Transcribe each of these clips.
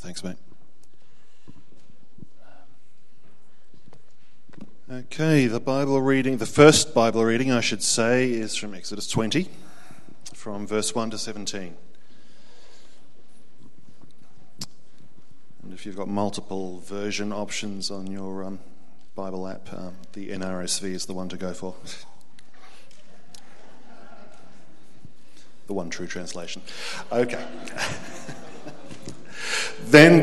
Thanks, mate. Okay, the first Bible reading, I should say, is from Exodus 20, from verse 1 to 17. And if you've got multiple version options on your Bible app, the NRSV is the one to go for. The one true translation. Okay. Then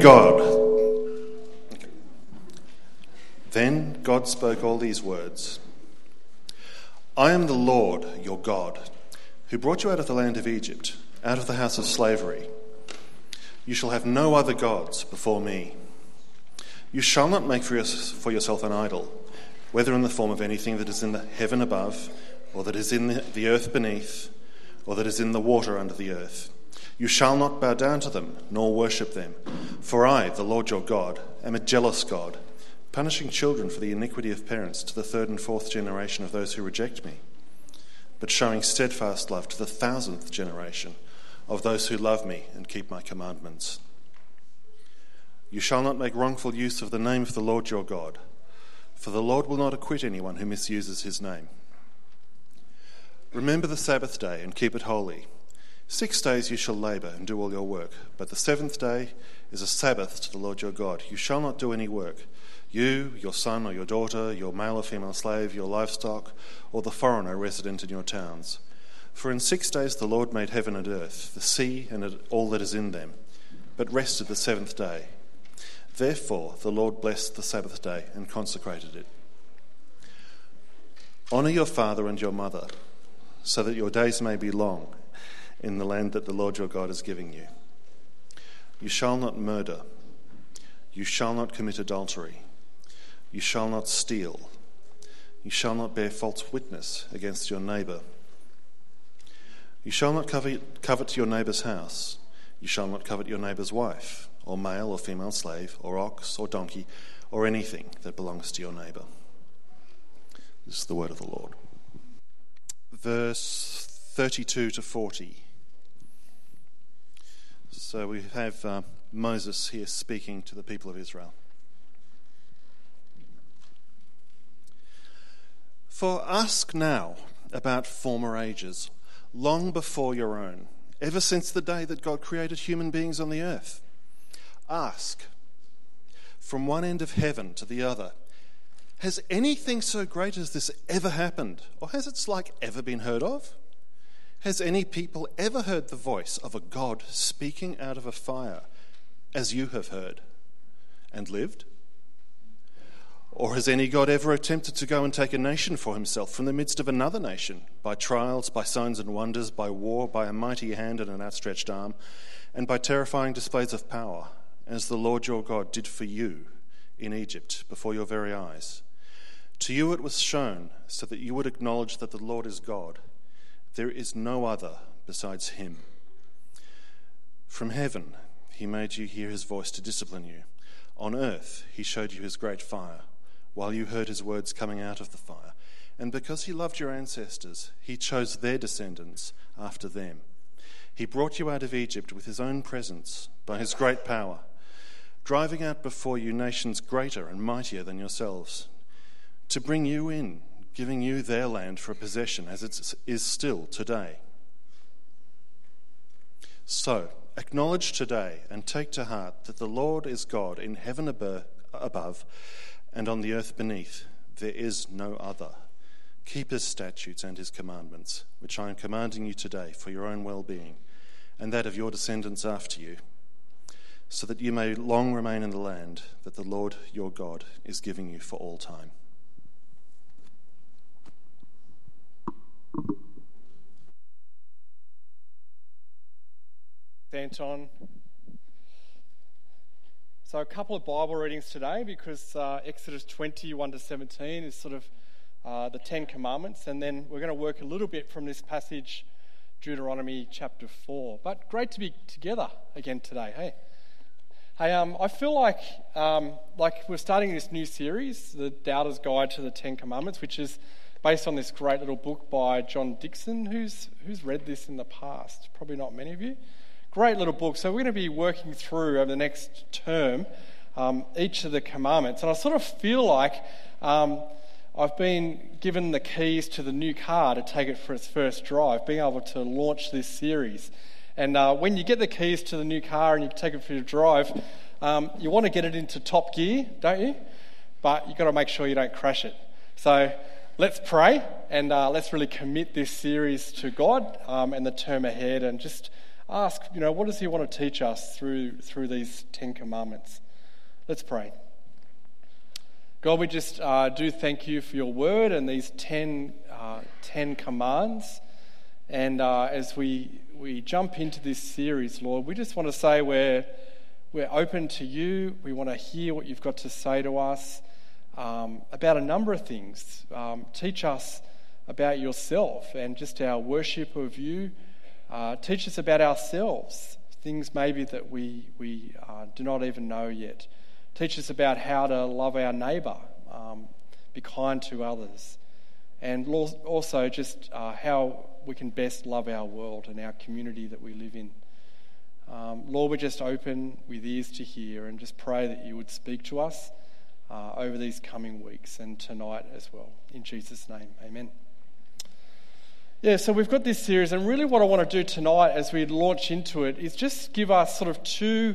God spoke all these words. I am the Lord, your God, who brought you out of the land of Egypt, out of the house of slavery. You shall have no other gods before me. You shall not make for yourself an idol, whether in the form of anything that is in the heaven above, or that is in the earth beneath, or that is in the water under the earth. You shall not bow down to them, nor worship them. For I, the Lord your God, am a jealous God, punishing children for the iniquity of parents to the third and fourth generation of those who reject me, but showing steadfast love to the 1,000th generation of those who love me and keep my commandments. You shall not make wrongful use of the name of the Lord your God, for the Lord will not acquit anyone who misuses his name. Remember the Sabbath day and keep it holy. 6 days you shall labour and do all your work, but the 7th day is a Sabbath to the Lord your God. You shall not do any work, you, your son or your daughter, your male or female slave, your livestock, or the foreigner resident in your towns. For in 6 days the Lord made heaven and earth, the sea and all that is in them, but rested the 7th day. Therefore the Lord blessed the Sabbath day and consecrated it. Honour your father and your mother, so that your days may be long in the land that the Lord your God is giving you. You shall not murder. You shall not commit adultery. You shall not steal. You shall not bear false witness against your neighbour. You shall not covet your neighbour's house. You shall not covet your neighbour's wife, or male or female slave, or ox or donkey, or anything that belongs to your neighbour. This is the word of the Lord. Verse 32 to 40. So we have Moses here speaking to the people of Israel. For ask now about former ages, long before your own, ever since the day that God created human beings on the earth. Ask, from one end of heaven to the other, has anything so great as this ever happened, or has its like ever been heard of? Has any people ever heard the voice of a God speaking out of a fire, as you have heard, and lived? Or has any God ever attempted to go and take a nation for himself from the midst of another nation, by trials, by signs and wonders, by war, by a mighty hand and an outstretched arm, and by terrifying displays of power, as the Lord your God did for you in Egypt before your very eyes? To you it was shown, so that you would acknowledge that the Lord is God. There is no other besides him. From heaven he made you hear his voice to discipline you. On earth he showed you his great fire, while you heard his words coming out of the fire. And because he loved your ancestors, he chose their descendants after them. He brought you out of Egypt with his own presence, by his great power, driving out before you nations greater and mightier than yourselves, to bring you in, giving you their land for a possession, as it is still today. So, acknowledge today and take to heart that the Lord is God in heaven above and on the earth beneath. There is no other. Keep his statutes and his commandments, which I am commanding you today for your own well-being and that of your descendants after you, so that you may long remain in the land that the Lord your God is giving you for all time. Anton. So a couple of Bible readings today, because Exodus 21 to 17 is sort of the 10 Commandments, and then we're going to work a little bit from this passage, Deuteronomy chapter 4. But great to be together again today, hey? Hey, I feel like we're starting this new series, The Doubter's Guide to the 10 Commandments, which is based on this great little book by John Dixon. Who's read this in the past? Probably not many of you. great little book. So we're going to be working through over the next term each of the commandments. And I sort of feel like I've been given the keys to the new car to take it for its first drive, being able to launch this series. And when you get the keys to the new car and you take it for your drive, you want to get it into top gear, don't you? But you've got to make sure you don't crash it. So let's pray and let's really commit this series to God and the term ahead, and just ask, what does He want to teach us through these 10 commandments? Let's pray. God, we just do thank You for Your word and these 10 commands. And as we jump into this series, Lord, we just want to say we're open to You. We want to hear what You've got to say to us about a number of things. Teach us about Yourself and just our worship of You. Teach us about ourselves, things maybe that we do not even know yet. Teach us about how to love our neighbour, be kind to others, and also just how we can best love our world and our community that we live in. Lord, we're just open with ears to hear, and just pray that You would speak to us over these coming weeks and tonight as well. In Jesus' name, amen. Yeah, so we've got this series, and really what I want to do tonight as we launch into it is just give us sort of two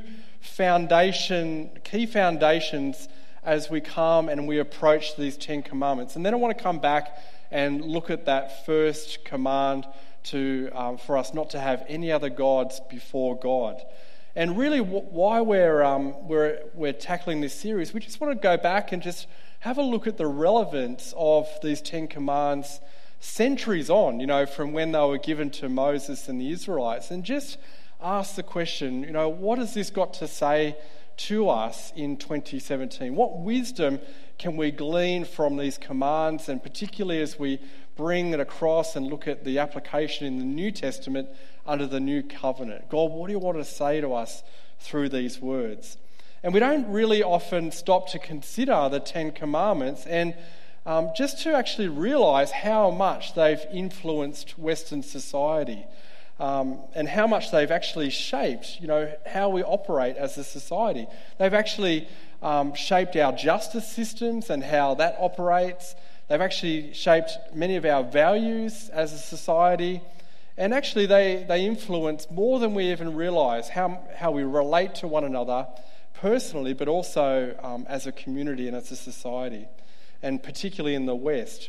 key foundations as we come and we approach these 10 commandments. And then I want to come back and look at that first command for us not to have any other gods before God. And really why we're tackling this series, we just want to go back and just have a look at the relevance of these 10 commands centuries on, from when they were given to Moses and the Israelites, and just ask the question, what has this got to say to us in 2017? What wisdom can we glean from these commands, and particularly as we bring it across and look at the application in the New Testament under the New Covenant? God, what do You want to say to us through these words? And we don't really often stop to consider the 10 commandments and just to actually realise how much they've influenced Western society. And how much they've actually shaped, how we operate as a society. They've actually shaped our justice systems and how that operates. They've actually shaped many of our values as a society. And actually they influence more than we even realise how we relate to one another personally, but also as a community and as a society, and particularly in the West.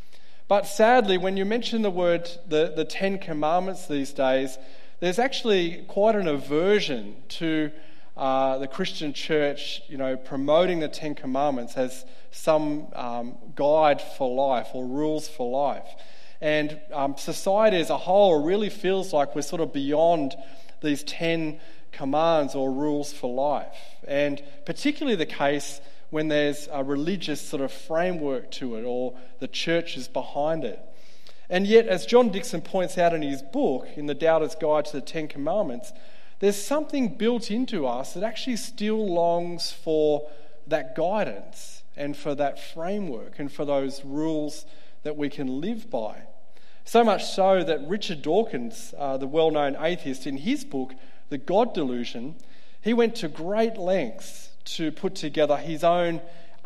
But sadly, when you mention the 10 commandments these days, there's actually quite an aversion to the Christian church, promoting the 10 commandments as some guide for life or rules for life. And society as a whole really feels like we're sort of beyond these 10 commands or rules for life. And particularly the case when there's a religious sort of framework to it, or the church is behind it. And yet, as John Dixon points out in his book, in The Doubter's Guide to the 10 Commandments, there's something built into us that actually still longs for that guidance and for that framework and for those rules that we can live by. So much so that Richard Dawkins, the well-known atheist, in his book, The God Delusion, he went to great lengths to put together his own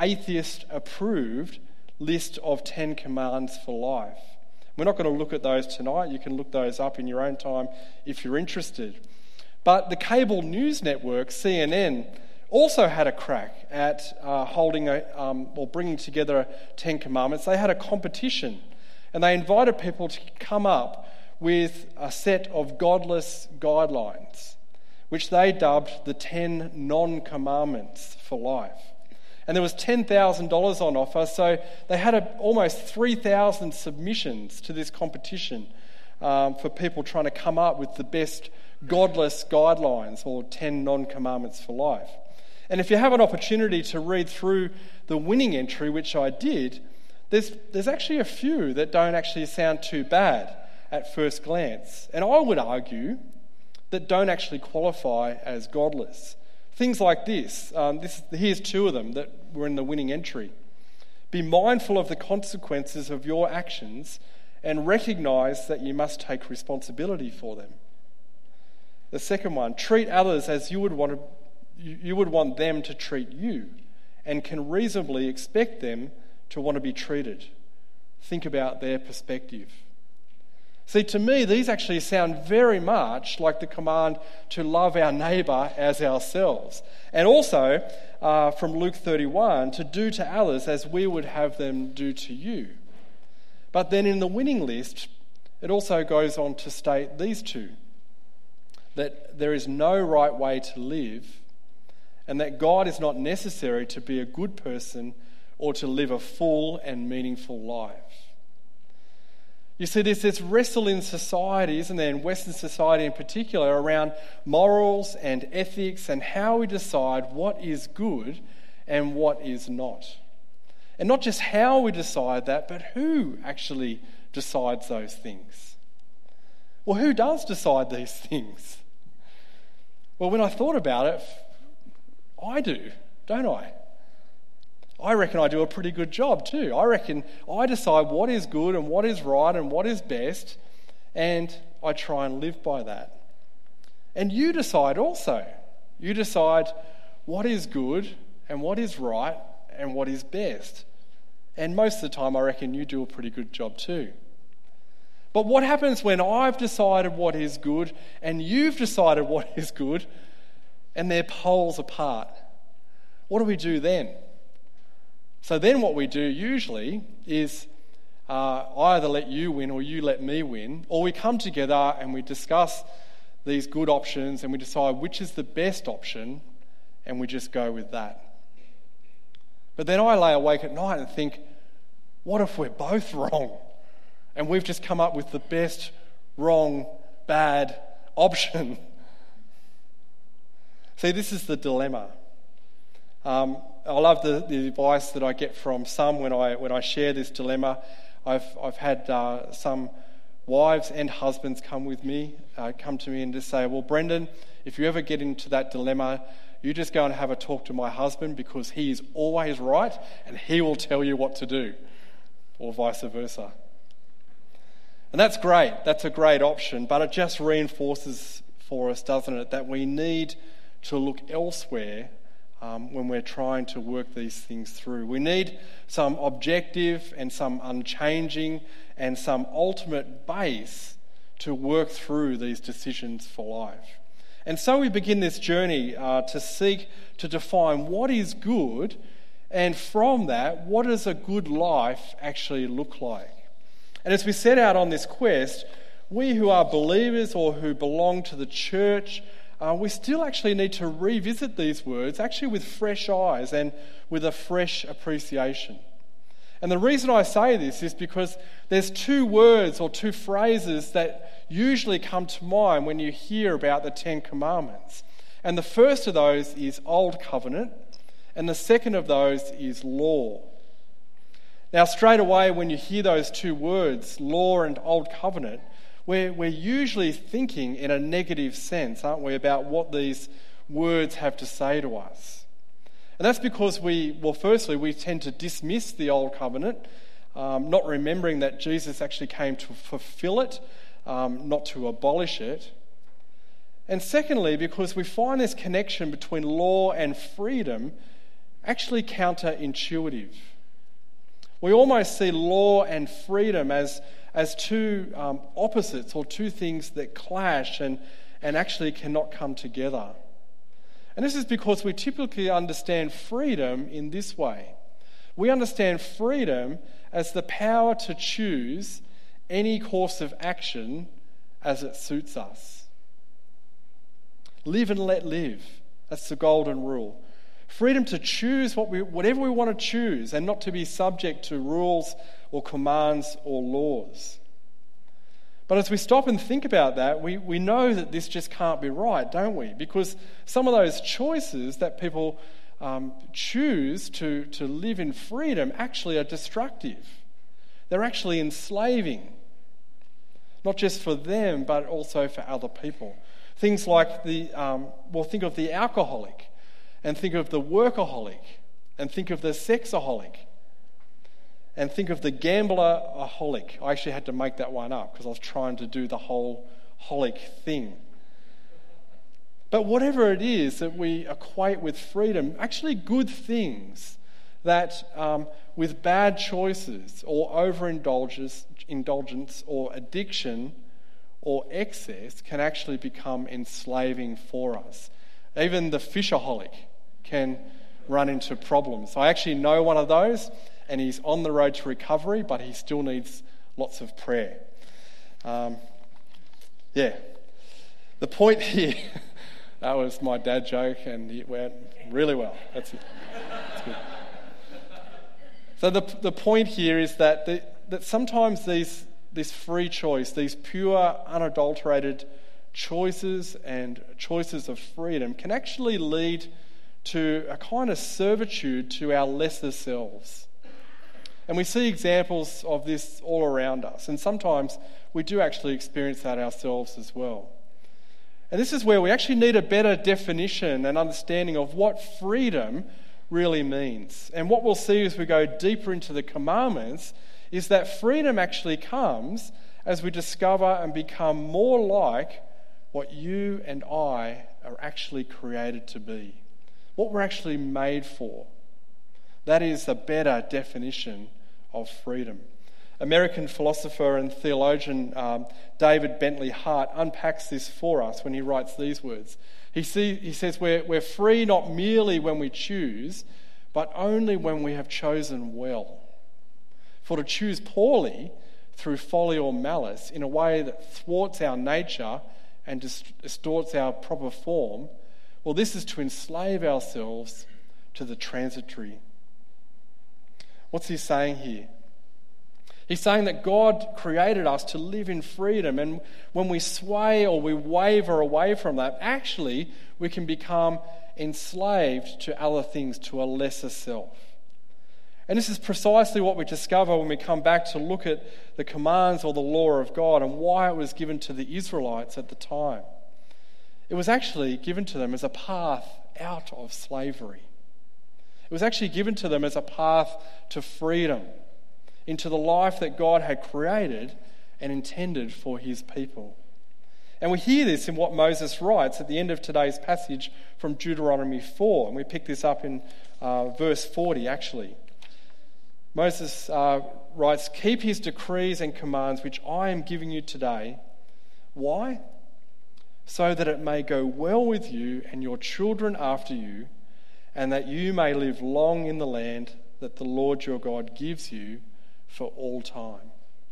atheist-approved list of 10 commands for life. We're not going to look at those tonight. You can look those up in your own time if you're interested. But the cable news network, CNN, also had a crack at bringing together 10 commandments. They had a competition, and they invited people to come up with a set of godless guidelines, which they dubbed the 10 non-commandments for life. And there was $10,000 on offer, so they had almost 3,000 submissions to this competition for people trying to come up with the best godless guidelines, or 10 non-commandments for life. And if you have an opportunity to read through the winning entry, which I did, there's actually a few that don't actually sound too bad at first glance. And I would argue that don't actually qualify as godless. Things like this. Here's two of them that were in the winning entry. Be mindful of the consequences of your actions and recognise that you must take responsibility for them. The second one, treat others as you would want them to treat you, and can reasonably expect them to want to be treated. Think about their perspective. See, to me, these actually sound very much like the command to love our neighbour as ourselves. And also, from Luke 31, to do to others as we would have them do to you. But then in the winning list, it also goes on to state these two: that there is no right way to live, and that God is not necessary to be a good person or to live a full and meaningful life. You see, there's this wrestle in society, isn't there, in Western society in particular, around morals and ethics and how we decide what is good and what is not. And not just how we decide that, but who actually decides those things. Well, who does decide these things? Well, when I thought about it, I do, don't I? I reckon I do a pretty good job too. I reckon I decide what is good and what is right and what is best, and I try and live by that. And you decide also. You decide what is good and what is right and what is best. And most of the time I reckon you do a pretty good job too. But what happens when I've decided what is good and you've decided what is good and they're poles apart? What do we do then? So then what we do usually is I either let you win or you let me win, or we come together and we discuss these good options and we decide which is the best option and we just go with that. But then I lay awake at night and think, what if we're both wrong? And we've just come up with the best, wrong, bad option. See, this is the dilemma. I love the advice that I get from some when I share this dilemma. I've had some wives and husbands come to me and just say, well, Brendan, if you ever get into that dilemma, you just go and have a talk to my husband because he is always right and he will tell you what to do, or vice versa. And that's great. That's a great option, but it just reinforces for us, doesn't it, that we need to look elsewhere when we're trying to work these things through. We need some objective and some unchanging and some ultimate base to work through these decisions for life. And so we begin this journey to seek to define what is good, and from that, what does a good life actually look like? And as we set out on this quest, we who are believers or who belong to the church, we still actually need to revisit these words, actually with fresh eyes and with a fresh appreciation. And the reason I say this is because there's two words or two phrases that usually come to mind when you hear about the Ten Commandments. And the first of those is Old Covenant, and the second of those is law. Now, straight away, when you hear those two words, law and Old Covenant, we're usually thinking in a negative sense, aren't we, about what these words have to say to us. And that's because firstly, we tend to dismiss the Old Covenant, not remembering that Jesus actually came to fulfill it, not to abolish it. And secondly, because we find this connection between law and freedom actually counterintuitive. We almost see law and freedom as two opposites, or two things that clash and actually cannot come together. And this is because we typically understand freedom in this way. We understand freedom as the power to choose any course of action as it suits us. Live and let live. That's the golden rule. Freedom to choose whatever we want to choose and not to be subject to rules or commands or laws. But as we stop and think about that, we know that this just can't be right, don't we? Because some of those choices that people choose to live in freedom actually are destructive. They're actually enslaving, not just for them, but also for other people. Things like think of the alcoholic, and think of the workaholic, and think of the sexaholic, and think of the gambler-aholic. I actually had to make that one up because I was trying to do the whole holic thing. But whatever it is that we equate with freedom, actually good things that with bad choices or overindulgence or addiction or excess can actually become enslaving for us. Even the fishaholic can run into problems. I actually know one of those, and he's on the road to recovery, but he still needs lots of prayer. The point here, that was my dad joke, and it went really well. That's it. That's good. So the point here is that sometimes this free choice, these pure, unadulterated choices and choices of freedom can actually lead to a kind of servitude to our lesser selves. And we see examples of this all around us, and sometimes we do actually experience that ourselves as well. And this is where we actually need a better definition and understanding of what freedom really means. And what we'll see as we go deeper into the commandments is that freedom actually comes as we discover and become more like what you and I are actually created to be, what we're actually made for. That is a better definition of freedom. American philosopher and theologian David Bentley Hart unpacks this for us when he writes these words. He says we're free not merely when we choose, but only when we have chosen well. For to choose poorly, through folly or malice, in a way that thwarts our nature and distorts our proper form, well, this is to enslave ourselves to the transitory. What's he saying here? He's saying that God created us to live in freedom, and when we sway or we waver away from that, actually we can become enslaved to other things, to a lesser self. And this is precisely what we discover when we come back to look at the commands or the law of God and why it was given to the Israelites at the time. It was actually given to them as a path out of slavery. It was actually given to them as a path to freedom, into the life that God had created and intended for his people. And we hear this in what Moses writes at the end of today's passage from Deuteronomy 4, and we pick this up in verse 40 actually. Moses writes, "Keep his decrees and commands which I am giving you today." Why? "So that it may go well with you and your children after you, and that you may live long in the land that the Lord your God gives you for all time."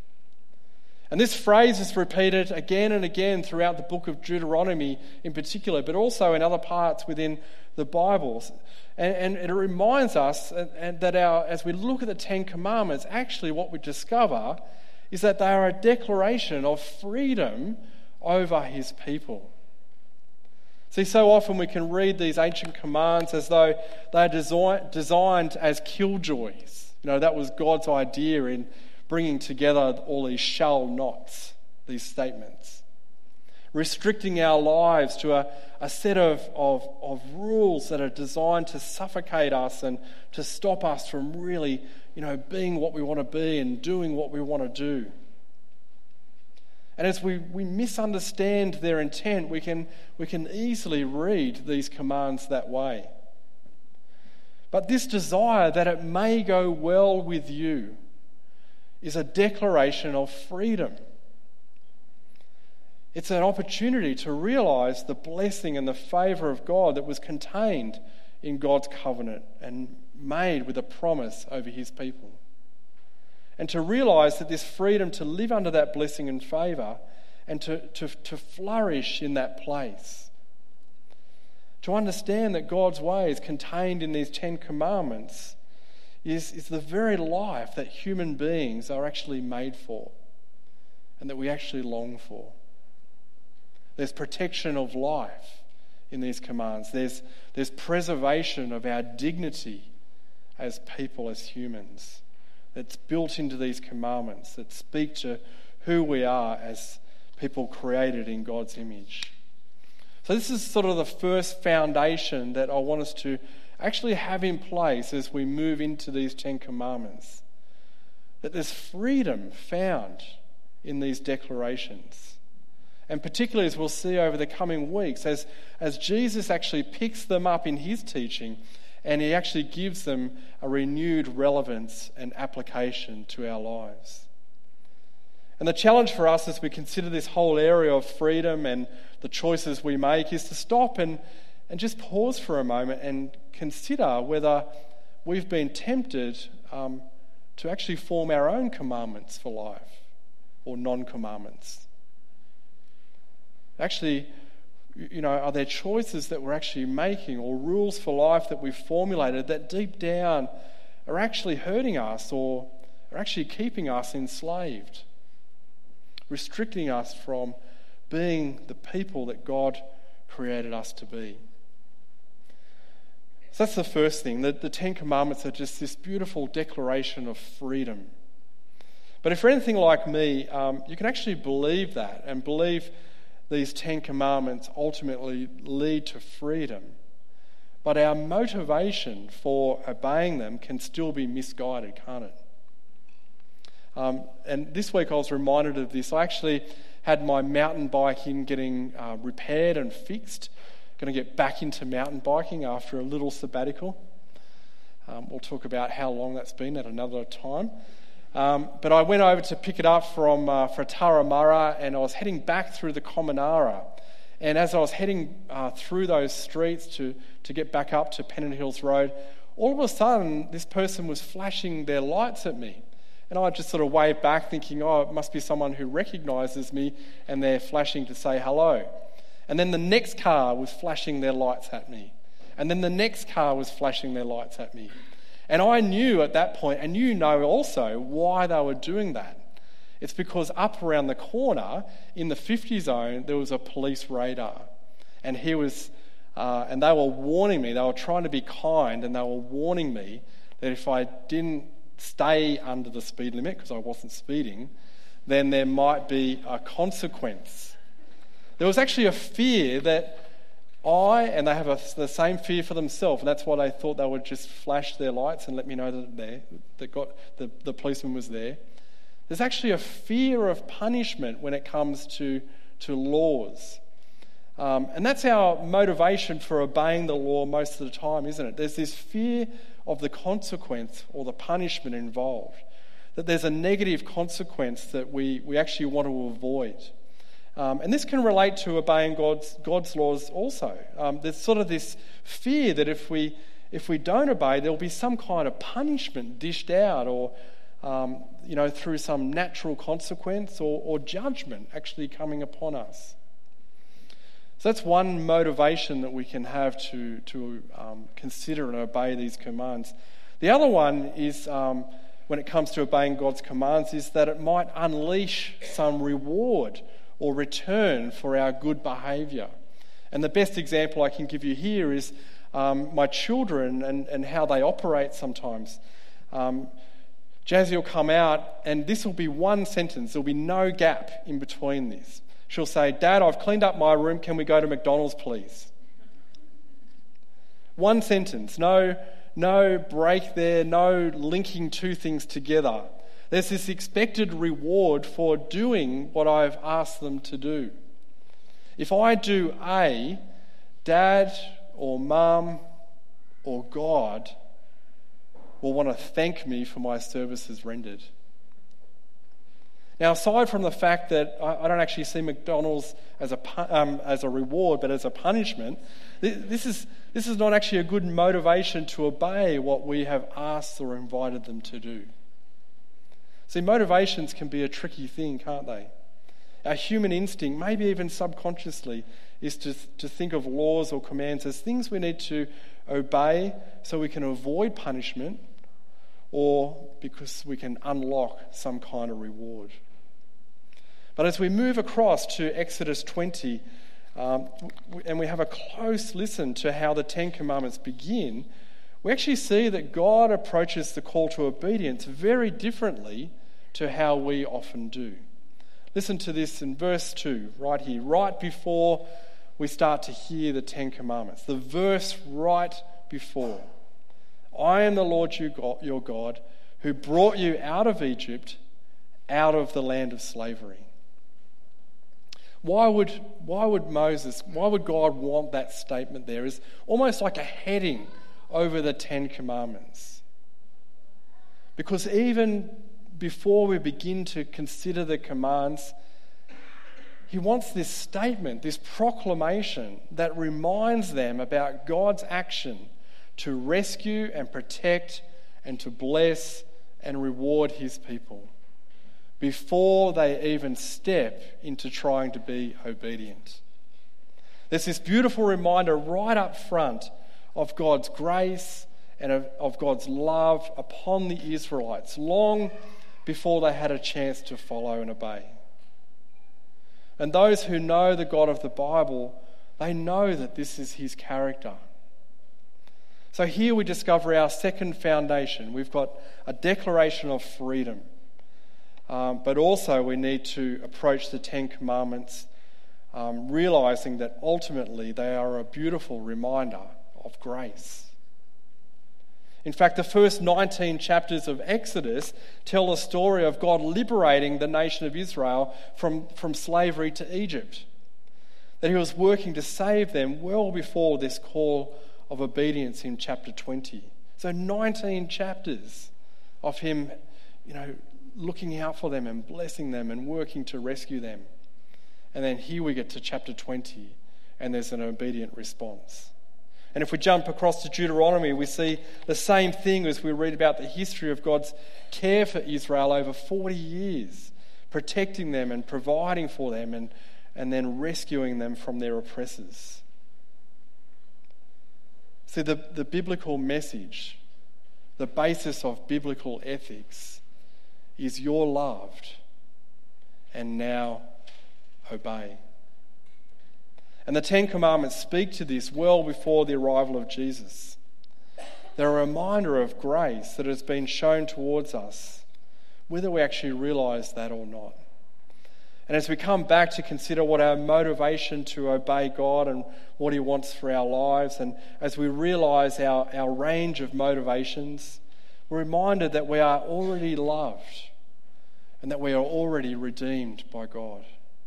And this phrase is repeated again and again throughout the book of Deuteronomy in particular, but also in other parts within the Bible. And it reminds us that as we look at the Ten Commandments, actually what we discover is that they are a declaration of freedom over his people. See, so often we can read these ancient commands as though they are designed as killjoys. You know, that was God's idea in bringing together all these shall nots, these statements. Restricting our lives to a set of rules that are designed to suffocate us and to stop us from really, being what we want to be and doing what we want to do. And as we misunderstand their intent, we can easily read these commands that way. But this desire that it may go well with you is a declaration of freedom. It's an opportunity to realize the blessing and the favour of God that was contained in God's covenant and made with a promise over his people. And to realize that this freedom to live under that blessing and favour and to flourish in that place. To understand that God's ways contained in these 10 commandments is the very life that human beings are actually made for and that we actually long for. There's protection of life in these commands. There's preservation of our dignity as people, as humans, that's built into these commandments that speak to who we are as people created in God's image. So this is sort of the first foundation that I want us to actually have in place as we move into these 10 commandments. That there's freedom found in these declarations. And particularly as we'll see over the coming weeks, as Jesus actually picks them up in his teaching and he actually gives them a renewed relevance and application to our lives. And the challenge for us as we consider this whole area of freedom and the choices we make is to stop and just pause for a moment and consider whether we've been tempted to actually form our own commandments for life or non-commandments. Actually, are there choices that we're actually making or rules for life that we've formulated that deep down are actually hurting us or are actually keeping us enslaved, restricting us from being the people that God created us to be? So that's the first thing. The Ten Commandments are just this beautiful declaration of freedom. But if you're anything like me, you can actually believe that and believe these Ten Commandments ultimately lead to freedom. But our motivation for obeying them can still be misguided, can't it? And this week I was reminded of this. I actually had my mountain biking getting repaired and fixed. Going to get back into mountain biking after a little sabbatical. We'll talk about how long that's been at another time. But I went over to pick it up from Turramurra, and I was heading back through the Commonara. And as I was heading through those streets to get back up to Pennant Hills Road, all of a sudden this person was flashing their lights at me. And I just sort of waved back thinking, oh, it must be someone who recognises me and they're flashing to say hello. And then the next car was flashing their lights at me. And then the next car was flashing their lights at me. And I knew at that point, and you know also, why they were doing that. It's because up around the corner in the 50 zone, there was a police radar. And he was, and they were warning me, they were trying to be kind, and they were warning me that if I didn't stay under the speed limit, because I wasn't speeding, then there might be a consequence. There was actually a fear that and they have the same fear for themselves, and that's why they thought they would just flash their lights and let me know that the policeman was there. There's actually a fear of punishment when it comes to laws. And that's our motivation for obeying the law most of the time, isn't it? There's this fear of the consequence or the punishment involved, that there's a negative consequence that we actually want to avoid. And this can relate to obeying God's laws also. There's sort of this fear that if we don't obey, there'll be some kind of punishment dished out, or through some natural consequence or judgment actually coming upon us. So that's one motivation that we can have to consider and obey these commands. The other one is, when it comes to obeying God's commands, is that it might unleash some reward or return for our good behaviour. And the best example I can give you here is my children and how they operate sometimes. Jazzy will come out, and this will be one sentence. There'll be no gap in between this. She'll say, "Dad, I've cleaned up my room. Can we go to McDonald's, please?" One sentence. No break there. No linking two things together. There's this expected reward for doing what I've asked them to do. If I do A, Dad or Mum or God will want to thank me for my services rendered. Now, aside from the fact that I don't actually see McDonald's as a reward, but as a punishment, this is not actually a good motivation to obey what we have asked or invited them to do. See, motivations can be a tricky thing, can't they? Our human instinct, maybe even subconsciously, is to think of laws or commands as things we need to obey so we can avoid punishment, or because we can unlock some kind of reward. But as we move across to Exodus 20, and we have a close listen to how the Ten Commandments begin, we actually see that God approaches the call to obedience very differently to how we often do. Listen to this in verse 2, right here, right before we start to hear the Ten Commandments. The verse right before. "I am the Lord your God, who brought you out of Egypt, out of the land of slavery." Why would God want that statement there? It's almost like a heading over the Ten Commandments. Because even before we begin to consider the commands, he wants this statement, this proclamation that reminds them about God's action to rescue and protect and to bless and reward his people before they even step into trying to be obedient. There's this beautiful reminder right up front of God's grace and of God's love upon the Israelites long before they had a chance to follow and obey. And those who know the God of the Bible, they know that this is his character. So here we discover our second foundation. We've got a declaration of freedom. But also we need to approach the Ten Commandments realising that ultimately they are a beautiful reminder of grace. In fact, the first 19 chapters of Exodus tell the story of God liberating the nation of Israel from slavery to Egypt. That he was working to save them well before this call of obedience in chapter 20. So 19 chapters of him, looking out for them and blessing them and working to rescue them. And then here we get to chapter 20 and there's an obedient response. And if we jump across to Deuteronomy, we see the same thing as we read about the history of God's care for Israel over 40 years, protecting them and providing for them and then rescuing them from their oppressors. See, the biblical message, the basis of biblical ethics, is you're loved and now obey. And the Ten Commandments speak to this well before the arrival of Jesus. They're a reminder of grace that has been shown towards us, whether we actually realise that or not. And as we come back to consider what our motivation to obey God and what he wants for our lives, and as we realise our range of motivations, we're reminded that we are already loved and that we are already redeemed by God.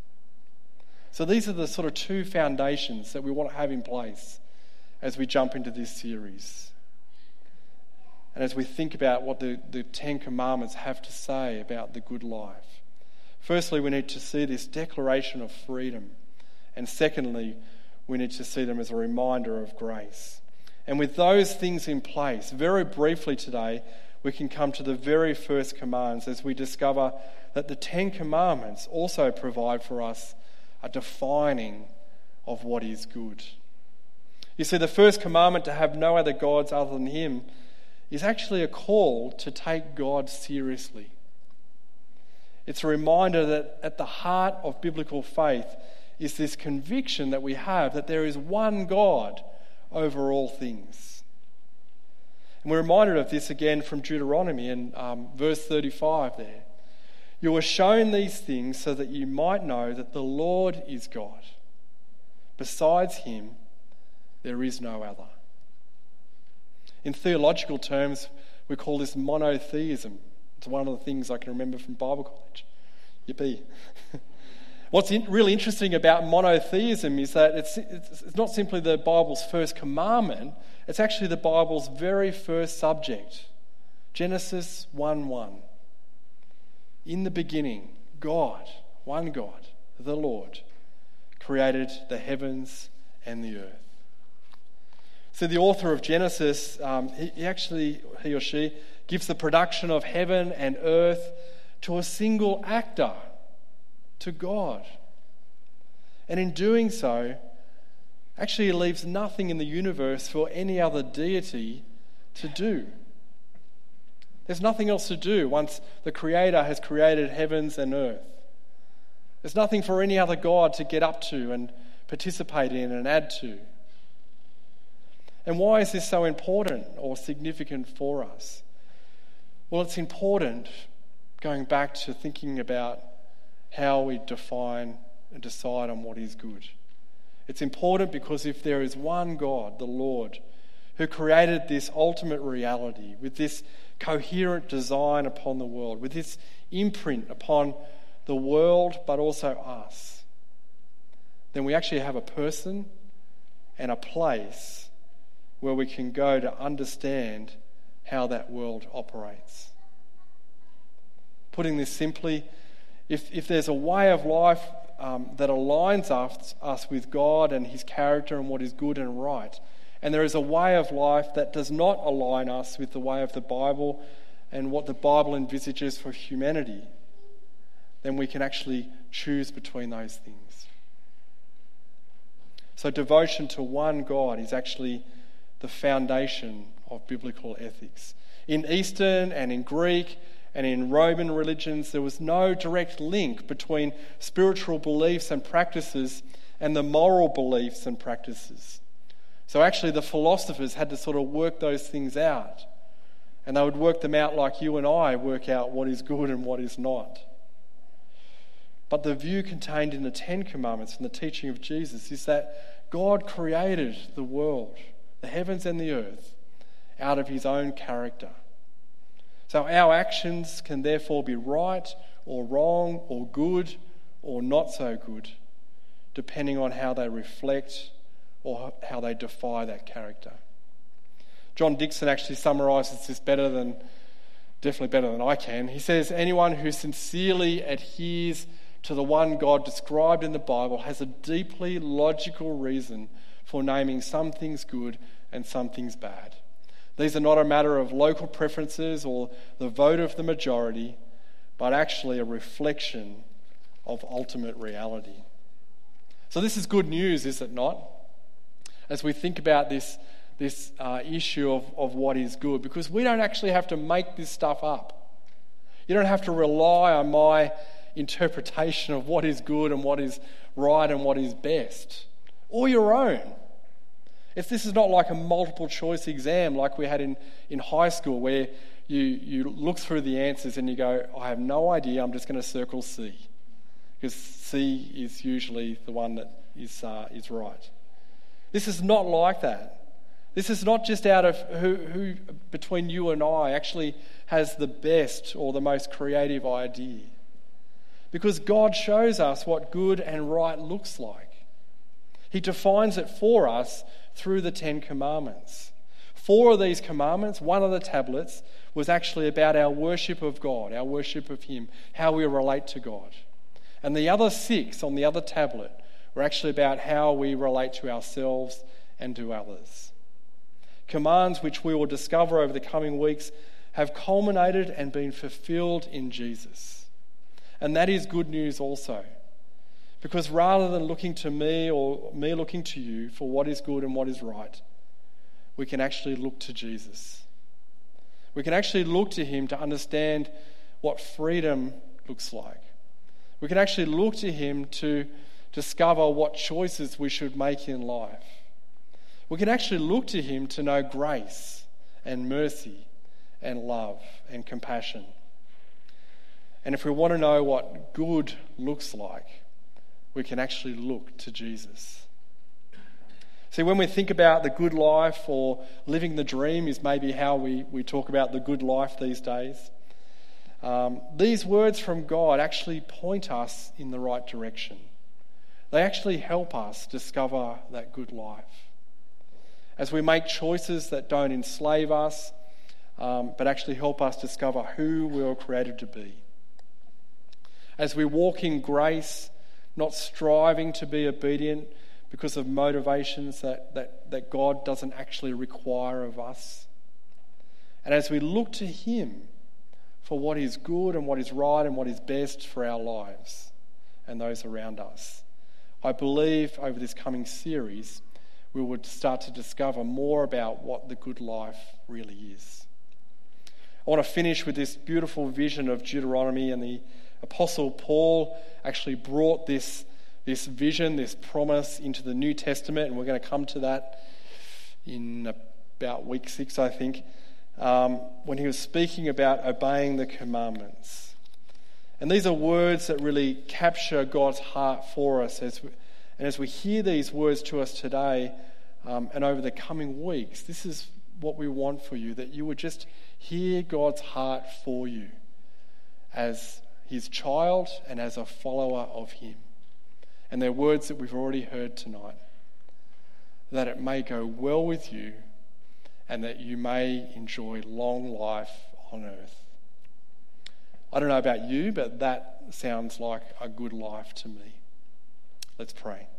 So these are the sort of two foundations that we want to have in place as we jump into this series. And as we think about what the Ten Commandments have to say about the good life. Firstly, we need to see this declaration of freedom. And secondly, we need to see them as a reminder of grace. And with those things in place, very briefly today, we can come to the very first commands as we discover that the Ten Commandments also provide for us a defining of what is good. You see, the first commandment to have no other gods other than him is actually a call to take God seriously. It's a reminder that at the heart of biblical faith is this conviction that we have that there is one God over all things. And we're reminded of this again from Deuteronomy in verse 35 there. You were shown these things so that you might know that the Lord is God. Besides him, there is no other. In theological terms, we call this monotheism. It's one of the things I can remember from Bible college. Yippee. What's really interesting about monotheism is that it's not simply the Bible's first commandment, it's actually the Bible's very first subject. Genesis 1:1. In the beginning, God, one God, the Lord, created the heavens and the earth. So the author of Genesis, he or she gives the production of heaven and earth to a single actor, to God. And in doing so, actually leaves nothing in the universe for any other deity to do. There's nothing else to do once the Creator has created heavens and earth. There's nothing for any other God to get up to and participate in and add to. And why is this so important or significant for us? Well, it's important going back to thinking about how we define and decide on what is good. It's important because if there is one God, the Lord, who created this ultimate reality with this coherent design upon the world, with this imprint upon the world but also us, then we actually have a person and a place where we can go to understand how that world operates. Putting this simply, if there's a way of life that aligns us with God and his character and what is good and right, and there is a way of life that does not align us with the way of the Bible and what the Bible envisages for humanity, then we can actually choose between those things. So devotion to one God is actually the foundation of biblical ethics. In Eastern and in Greek and in Roman religions, there was no direct link between spiritual beliefs and practices and the moral beliefs and practices. So actually the philosophers had to sort of work those things out. And they would work them out like you and I work out what is good and what is not. But the view contained in the Ten Commandments and the teaching of Jesus is that God created the world, the heavens and the earth, out of his own character. So our actions can therefore be right or wrong or good or not so good, depending on how they reflect or how they defy that character. John Dixon actually summarises this definitely better than I can. He says, anyone who sincerely adheres to the one God described in the Bible has a deeply logical reason for naming some things good and some things bad. These are not a matter of local preferences or the vote of the majority, but actually a reflection of ultimate reality. So this is good news, is it not? As we think about this issue of what is good, because we don't actually have to make this stuff up. You don't have to rely on my interpretation of what is good and what is right and what is best, or your own. If this is not like a multiple choice exam like we had in high school where you look through the answers and you go, I have no idea, I'm just going to circle C, because C is usually the one that is right. This is not like that. This is not just out of who between you and I actually has the best or the most creative idea. Because God shows us what good and right looks like. He defines it for us through the Ten Commandments. 4 of these commandments, one of the tablets, was actually about our worship of God, our worship of him, how we relate to God. And the other 6 on the other tablet were actually about how we relate to ourselves and to others. Commands which we will discover over the coming weeks have culminated and been fulfilled in Jesus. And that is good news also. Because rather than looking to me or me looking to you for what is good and what is right, we can actually look to Jesus. We can actually look to him to understand what freedom looks like. We can actually look to him to discover what choices we should make in life. We can actually look to him to know grace and mercy and love and compassion. And if we want to know what good looks like, we can actually look to Jesus. See, when we think about the good life, or living the dream is maybe how we talk about the good life these days, these words from God actually point us in the right direction. They actually help us discover that good life. As we make choices that don't enslave us, but actually help us discover who we were created to be. As we walk in grace, not striving to be obedient because of motivations that God doesn't actually require of us. And as we look to him for what is good and what is right and what is best for our lives and those around us, I believe over this coming series we would start to discover more about what the good life really is. I want to finish with this beautiful vision of Deuteronomy, and the Apostle Paul actually brought this vision, this promise into the New Testament, and we're going to come to that in about week 6, I think, when he was speaking about obeying the commandments. And these are words that really capture God's heart for us as we hear these words to us today and over the coming weeks. This is what we want for you, that you would just hear God's heart for you as his child and as a follower of him. and they're words that we've already heard tonight, that it may go well with you and that you may enjoy long life on earth. I don't know about you, but that sounds like a good life to me. Let's pray.